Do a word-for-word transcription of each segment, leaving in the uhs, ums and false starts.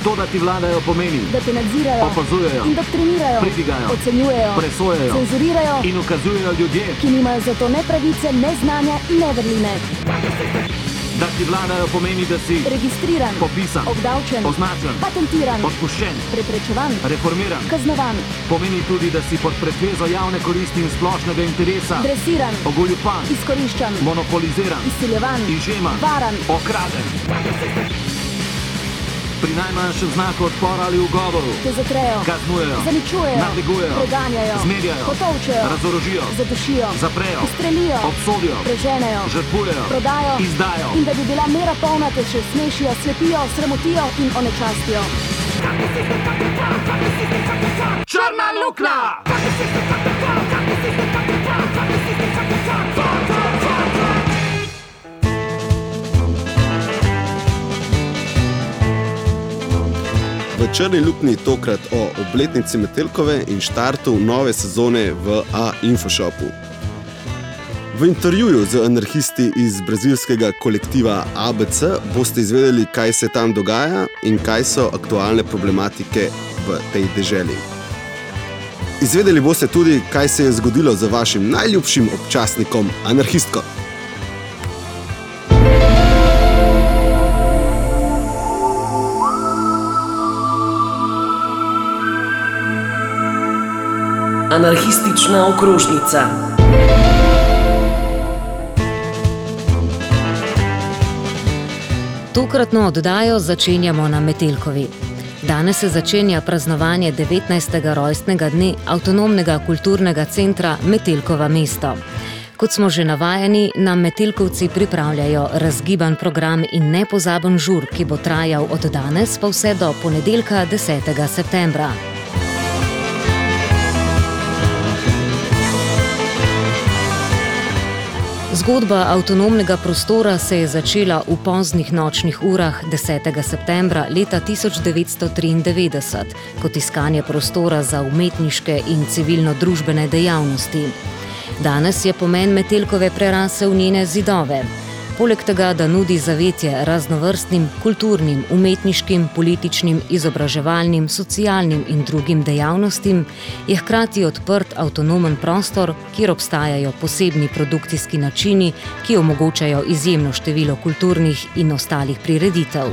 To, da ti vladajo, pomeni, da te nadzirajo, opazujejo, indoktrinirajo, pridigajo, ocenjujejo, presojajo, cenzurirajo in ukazujejo ljudje, ki nimajo za to ne pravice, ne znanja in ne vrline. Da ti vladajo, pomeni, da si registriran, popisan, obdavčen, označen, patentiran, odpuščen, preprečevan, reformiran, kaznovan. Pomeni tudi, da si pod pretvezo javne koristi in splošnega interesa dresiran, ogoljupan, izkoriščan, monopoliziran, izsiljevan, izžeman, varan, okraden. Pri najmanjšem znaku odpora ali ugovoru te zatrejo, kaznujejo, zaničujejo, nadlegujejo, preganjajo, zmerjajo, potolčejo, razorožijo, zadušijo, zaprejo, ustrelijo, obsodijo, preženejo, žrtvujejo, prodajo, izdajo. In da bi bila mera polna, te še smešijo, slepijo, sramotijo in onečastijo. Črna luknja! V Črni luknji tokrat o obletnici Metelkove in štartu nove sezone v A-Infoshopu. V intervjuju z anarhisti iz brazilskega kolektiva A B C boste izvedeli, kaj se tam dogaja in kaj so aktualne problematike v tej deželi. Izvedeli boste tudi, kaj se je zgodilo z vašim najljubšim občasnikom Anarhistko. Anarhistična okrožnica. Tokratno oddajo začenjamo na Metelkovi. Danes se začenja praznovanje devetnajstega rojstnega dne avtonomnega kulturnega centra Metelkova mesto. Kot smo že navajeni, nam Metelkovci pripravljajo razgiban program in nepozaben žur, ki bo trajal od danes pa vse do ponedeljka desetega septembra. Zgodba avtonomnega prostora se je začela v poznih nočnih urah desetega septembra leta tisoč devetsto triindevetdeset kot iskanje prostora za umetniške in civilno-družbene dejavnosti. Danes je pomen Metelkove prerasel njene zidove. Poleg tega, da nudi zavetje raznovrstnim kulturnim, umetniškim, političnim, izobraževalnim, socialnim in drugim dejavnostim, je hkrati odprt avtonomen prostor, kjer obstajajo posebni produkcijski načini, ki omogočajo izjemno število kulturnih in ostalih prireditev.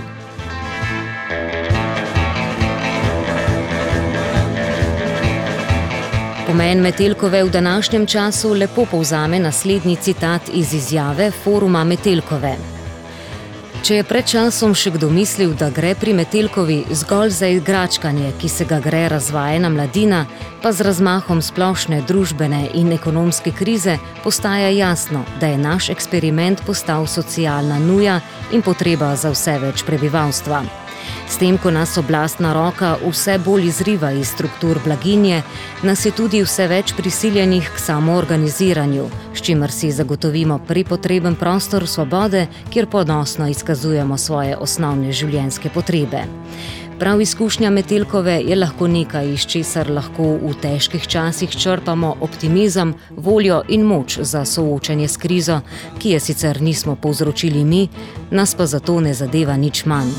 Pomen Metelkove v današnjem času lepo povzame naslednji citat iz izjave Foruma Metelkove. Če je pred časom še kdo mislil, da gre pri Metelkovi zgolj za igračkanje, ki se ga gre razvajena mladina, pa z razmahom splošne družbene in ekonomske krize postaja jasno, da je naš eksperiment postal socialna nuja in potreba za vse več prebivalstva. S tem, ko nas oblastna roka vse bolj izriva iz struktur blaginje, nas je tudi vse več prisiljenih k samoorganiziranju, s čimer si zagotovimo prepotreben prostor svobode, kjer ponosno izkazujemo svoje osnovne življenjske potrebe. Prav izkušnja Metelkove je lahko nekaj, iz česar lahko v težkih časih črpamo optimizem, voljo in moč za soočanje s krizo, ki je sicer nismo povzročili mi, nas pa zato ne zadeva nič manj.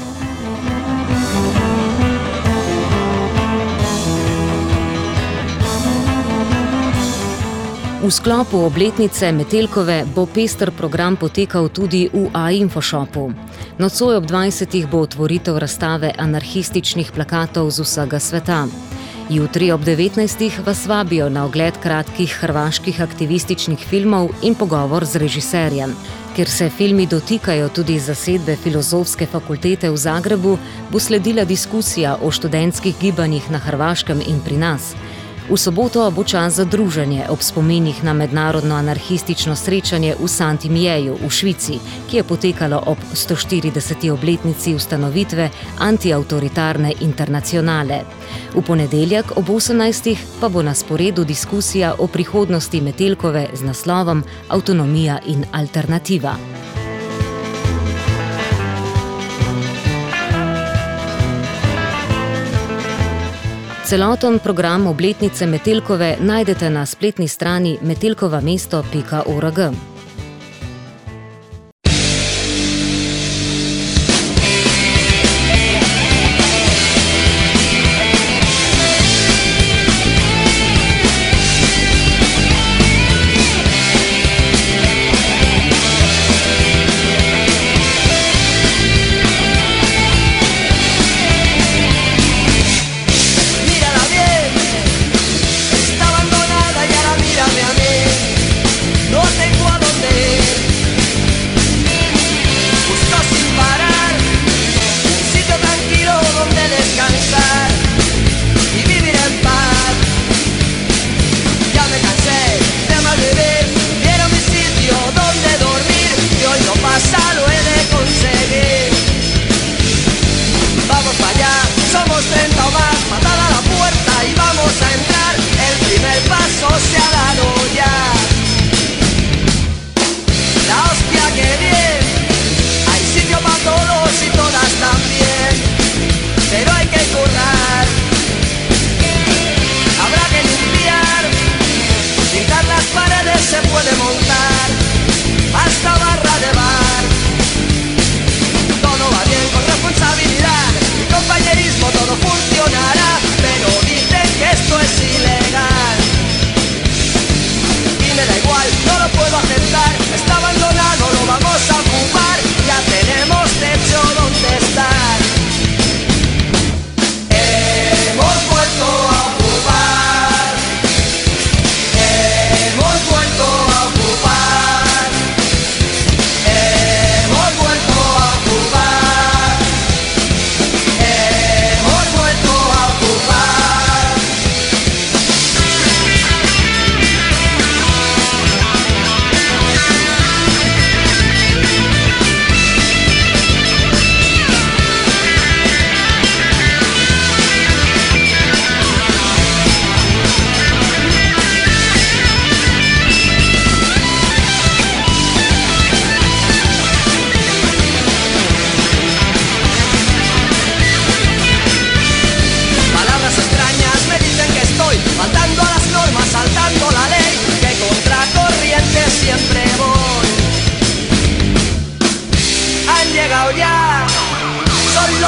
V sklopu obletnice Metelkove bo pester program potekal tudi v A-Infoshopu. Nocoj ob dvajsetih bo otvoritev razstave anarhističnih plakatov z vsega sveta. Jutri ob devetnajstih vas vabijo na ogled kratkih hrvaških aktivističnih filmov in pogovor z režiserjem. Ker se filmi dotikajo tudi zasedbe Filozofske fakultete v Zagrebu, bo sledila diskusija o študentskih gibanjih na Hrvaškem in pri nas. V soboto bo čas za druženje ob spominih na mednarodno anarhistično srečanje v Saint-Imieju v Švici, ki je potekalo ob sto štirideseti obletnici ustanovitve antiavtoritarne internacionale. V ponedeljek ob osemnajstih pa bo na sporedu diskusija o prihodnosti Metelkove z naslovom Avtonomija in alternativa. Celoten program obletnice Metelkove najdete na spletni strani metelkovamesto pika org.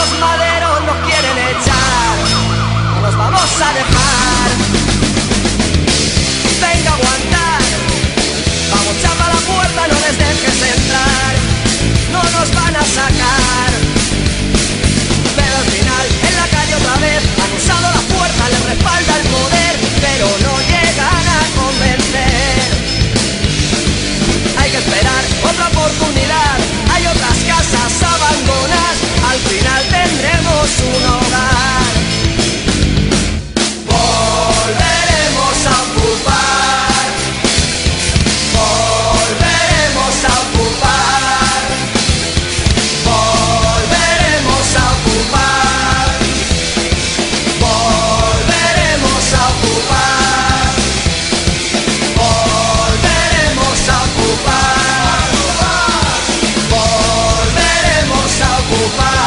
los maderos nos quieren echar, no nos vamos a dejar. Venga a aguantar, vamos, chapa la puerta, no les dejes entrar, no nos van a sacar. Pero al final, en la calle otra vez, han usado la fuerza, les respalda el poder, pero no llegan a convencer. Hay que esperar otra oportunidad, hay otras casas abandonadas, al final tendremos un hogar. Volveremos a ocupar, volveremos a ocupar, volveremos a ocupar, volveremos a ocupar, volveremos a ocupar, volveremos a ocupar.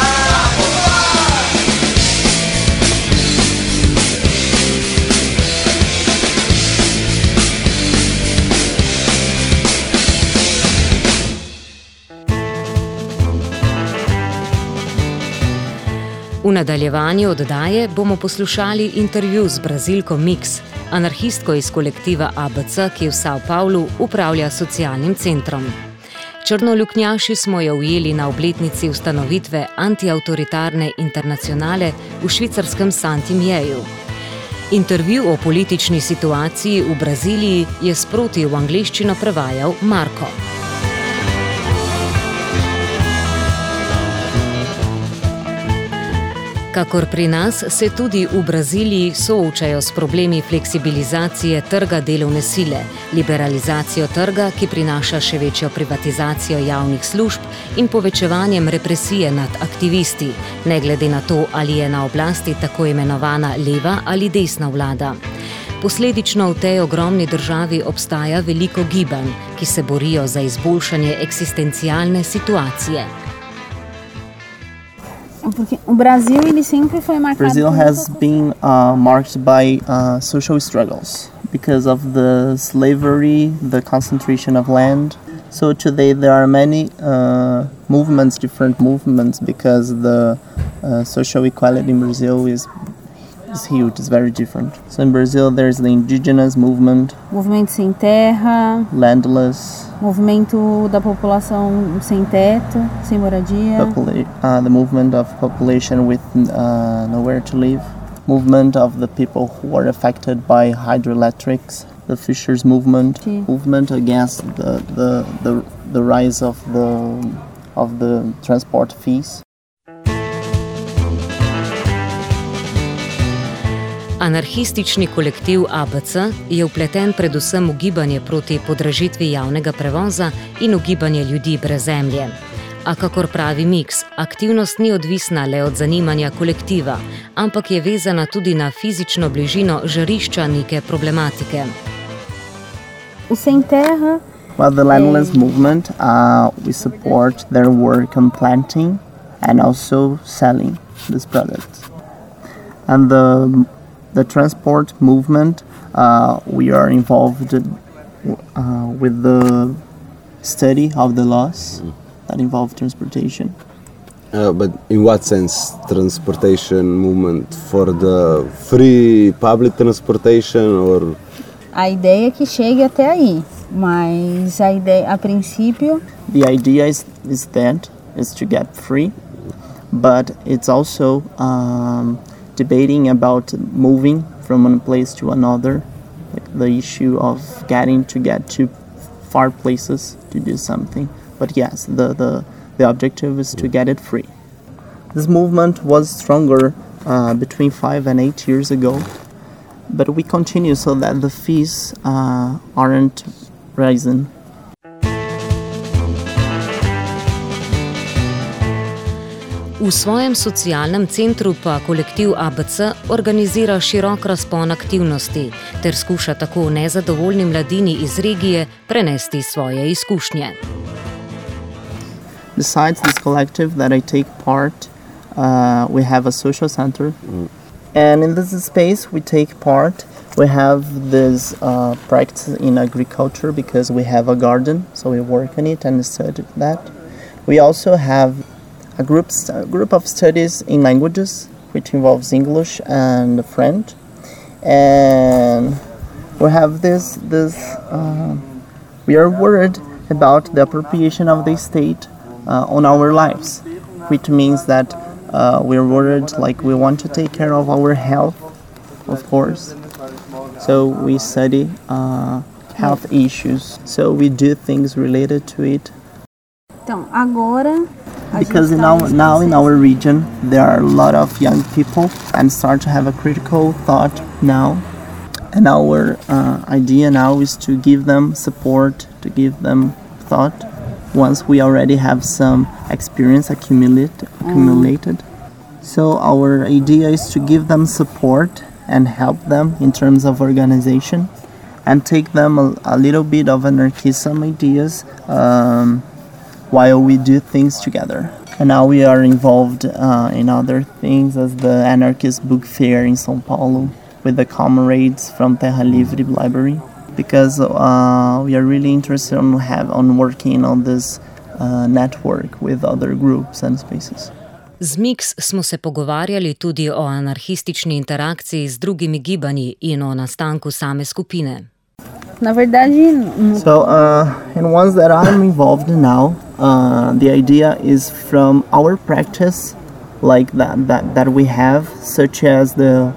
V nadaljevanju oddaje bomo poslušali intervju z Brazilko Mix, anarhistko iz kolektiva A B C, ki v São Paulo upravlja socialnim centrom. Črnoluknjaši smo jo ujeli na obletnici ustanovitve antiautoritarne internacionale v švicarskem Saint-Imierju. Intervju o politični situaciji v Braziliji je sproti v angleščino prevajal Marko. Kakor pri nas se tudi v Braziliji soočajo s problemi fleksibilizacije trga delovne sile, liberalizacijo trga, ki prinaša še večjo privatizacijo javnih služb in povečevanjem represije nad aktivisti, ne glede na to, ali je na oblasti tako imenovana leva ali desna vlada. Posledično v tej ogromni državi obstaja veliko gibanj, ki se borijo za izboljšanje eksistencialne situacije. Porque o Brasil ele sempre foi marcado. Brazil has been uh, marked by uh, social struggles because of the slavery, the concentration of land. So today there are many uh, movements, different movements, because the uh, social equality in Brazil is is huge. It's very different. So in Brazil there's the indigenous movement, Movimento sem terra, landless. movimento da população sem teto, sem moradia, Popula- uh, the movement of population with uh, nowhere to live, movement of the people who are affected by hydroelectrics, the fishers movement, Sim. movement against the, the, the, the rise of the, of the transport fees. Anarhistični kolektiv A B C je vpleten predvsem v gibanje proti podražitvi javnega prevoza in v gibanje ljudi brez zemlje. A kakor pravi Mix, aktivnost ni odvisna le od zanimanja kolektiva, ampak je vezana tudi na fizično bližino žarišča neke problematike. o sem terra. Well, the landless movement, uh, we support their work on planting and also selling these products. And the the transport movement, uh, we are involved uh, with the study of the laws that involve transportation. Uh, but in what sense transportation movement? For the free public transportation or? A ideia é que chegue até aí, mas a ideia, a princípio, The idea is, is that is to get free, but it's also um, debating about moving from one place to another, like the issue of getting to get to far places to do something. But yes, the, the, the objective is to get it free. This movement was stronger uh, between five and eight years ago, but we continue so that the fees uh, aren't rising. V svojem socialnem centru pa kolektiv A B C organizira širok razpon aktivnosti ter skuša tako nezadovoljni mladini iz regije prenesti svoje izkušnje. Besides this collective that I take part, uh, we have a social center. Mm. And in this space we take part, we have this uh, practice in agriculture because we have a garden, so we work on it and study that. We also have a group, a group of studies in languages, which involves English and French. And we have this, this uh, we are worried about the appropriation of the state uh, on our lives, which means that uh, we're worried, like we want to take care of our health, of course. So we study uh, health issues, so we do things related to it. Então, agora, because now, now in our region there are a lot of young people and start to have a critical thought now, and our uh, idea now is to give them support, to give them thought once we already have some experience accumulate, accumulated. Mm. So our idea is to give them support and help them in terms of organization and take them a, a little bit of anarchism ideas um, while we do things together. And now we are involved uh, in other things, as the Anarchist Book Fair in São Paulo with the comrades from Terra Livre Library, because uh, we are really interested on, have, on working on this uh, network with other groups and spaces. Z Mix smo se pogovarjali tudi o anarhistični interakciji z drugimi gibanji in o nastanku same skupine. Na verdade, so uh, in ones that I'm involved in now, uh, the idea is from our practice, like that that, that we have, such as the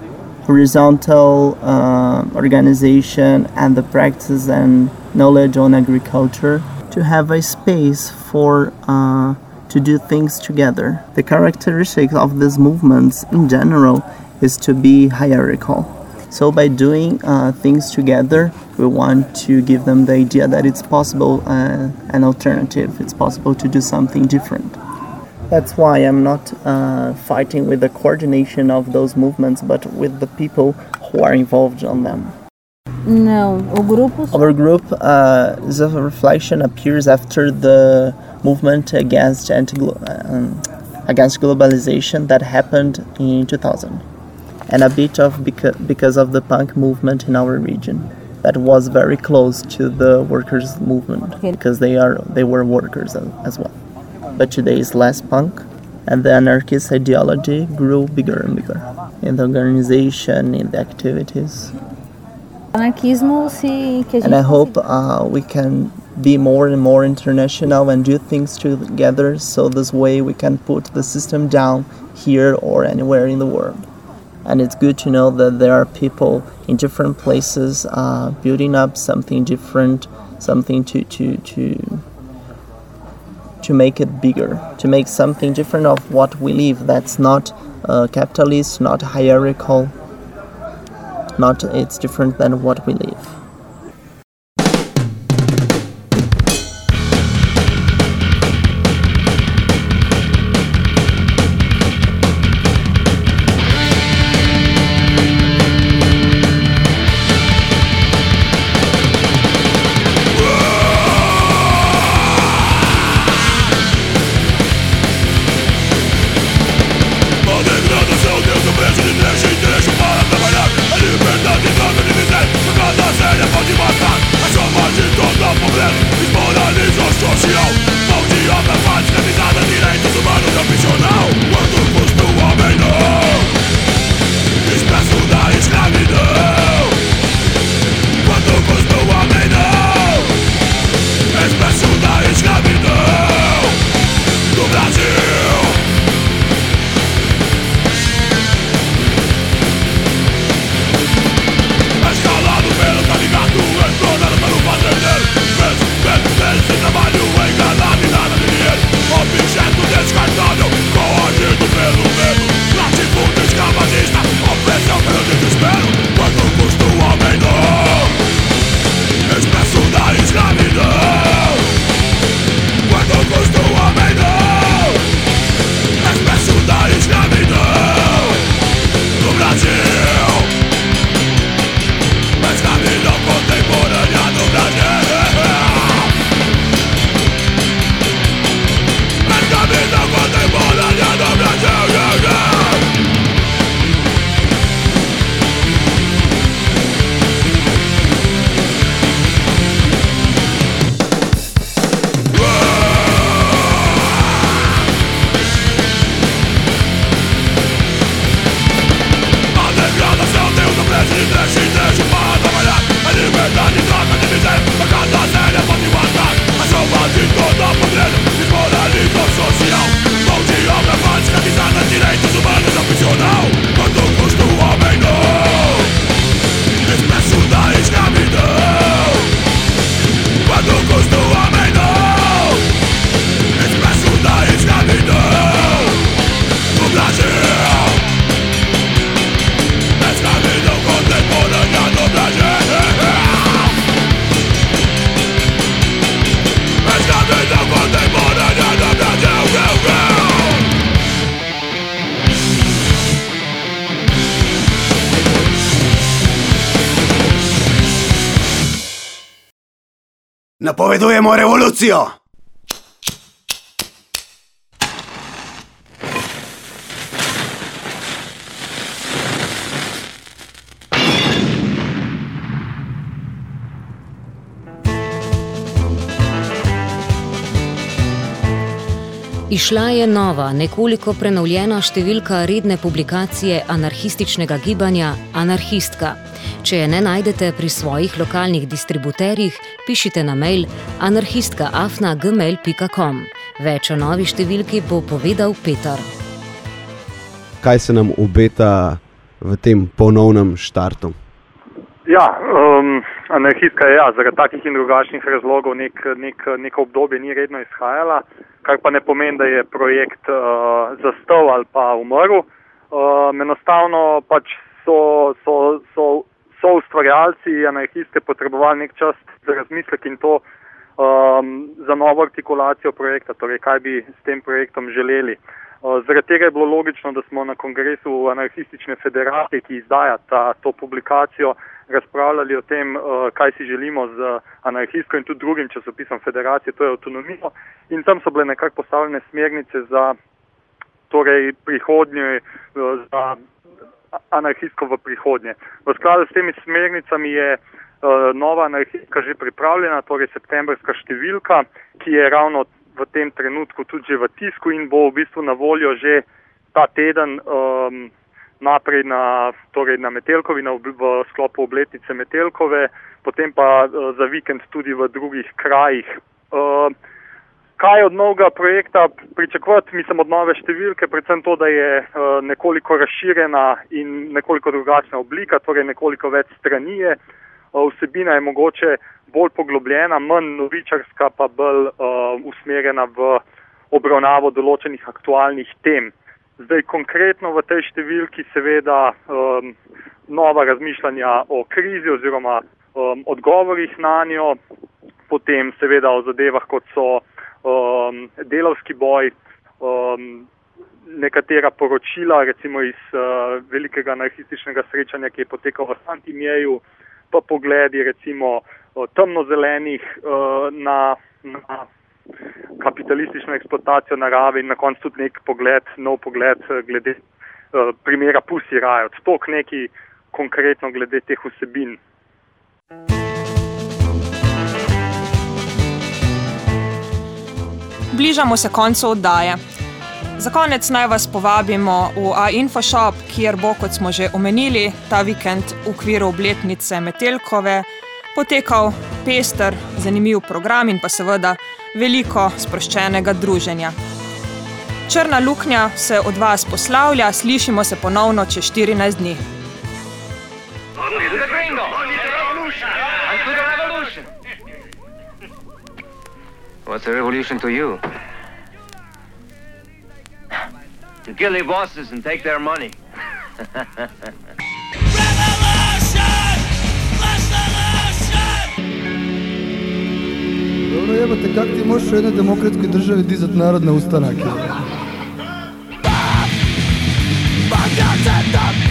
horizontal uh, organization and the practice and knowledge on agriculture, to have a space for uh, to do things together. The characteristic of these movements in general is to be hierarchical. So by doing uh, things together, we want to give them the idea that it's possible, uh, an alternative. It's possible to do something different. That's why I'm not uh, fighting with the coordination of those movements, but with the people who are involved on them. Não, o grupo... Our group uh, is a reflection appears after the movement against anti um, against globalization that happened in two thousand, and a bit of beca- because of the punk movement in our region that was very close to the workers' movement, okay, because they are they were workers as well. But today is less punk, and the anarchist ideology grew bigger and bigger in the organization, in the activities. Anarchismo, se que a gente and I hope uh, we can be more and more international and do things together, so this way we can put the system down here or anywhere in the world. And it's good to know that there are people in different places uh, building up something different, something to, to, to, to make it bigger, to make something different of what we live, that's not uh, capitalist, not hierarchical, not it's different than what we live. Deixa para trabalhar, a liberdade e a divisão, por causa Napovedujemo revolucijo! Izšla je nova, nekoliko prenovljena številka redne publikacije anarhističnega gibanja Anarhistka. Če je ne najdete pri svojih lokalnih distributerjih, pišite na mail anarhistka afna gmail pika com. Več o novi številki bo povedal Peter. Kaj se nam obeta v tem ponovnem štartu? Ja, um, anarhistka je ja, zaradi takih in drugačnih razlogov nek, nek, neko obdobje ni redno izhajala, kar pa ne pomeni, da je projekt uh, zastal ali pa umrl. Uh, enostavno pač so, so, so, so ustvarjalci anarhiste potrebovali nek čas za razmislek in to um, za novo artikulacijo projekta, torej kaj bi s tem projektom želeli. Uh, zaradi tega je bilo logično, da smo na kongresu Anarhistične federacije, ki izdaja ta, to publikacijo, razpravljali o tem, uh, kaj si želimo z anarhistko in tudi drugim časopisom federacije, to je avtonomijo. In tam so bile nekako postavljene smernice za torej prihodnje, uh, za anarhistko v prihodnje. V skladu s temi smernicami je uh, nova anarhistka že pripravljena, torej septembrska številka, ki je ravno v tem trenutku tudi že v tisku in bo v bistvu na voljo že ta teden um, naprej na, torej na Metelkovi, na, v sklopu obletnice Metelkove, potem pa uh, za vikend tudi v drugih krajih. Uh, kaj od novega projekta pričakovati, mislim od nove številke, predvsem to, da je uh, nekoliko razširjena in nekoliko drugačna oblika, torej nekoliko več stranije. Uh, vsebina je mogoče bolj poglobljena, manj novičarska, pa bolj uh, usmerjena v obravnavo določenih aktualnih tem. Zdaj konkretno v tej številki seveda um, nova razmišljanja o krizi oziroma um, odgovorih na njo, potem seveda o zadevah, kot so um, delavski boj, um, nekatera poročila, recimo iz uh, velikega anarhističnega srečanja, ki je potekal v Santimieju, pa pogledi recimo temnozelenih uh, na, na kapitalistično eksploatacijo narave in na koncu tudi nek pogled, nov pogled glede uh, primera Pussy Riot. Tok neki konkretno glede teh vsebin. Bližamo se koncu oddaje. Za konec naj vas povabimo v A-Infoshop, kjer bo, kot smo že omenili, ta vikend v okviru obletnice Metelkove potekal pester, zanimiv program in pa seveda veliko sproščenega druženja. Črna luknja se od vas poslavlja, slišimo se ponovno čez štirinajst dni. What's a revolution to you? To kill the bosses and take their money. Dobro jebate, kak ti možeš u jednoj demokratskoj državi dizat narodne ustanake?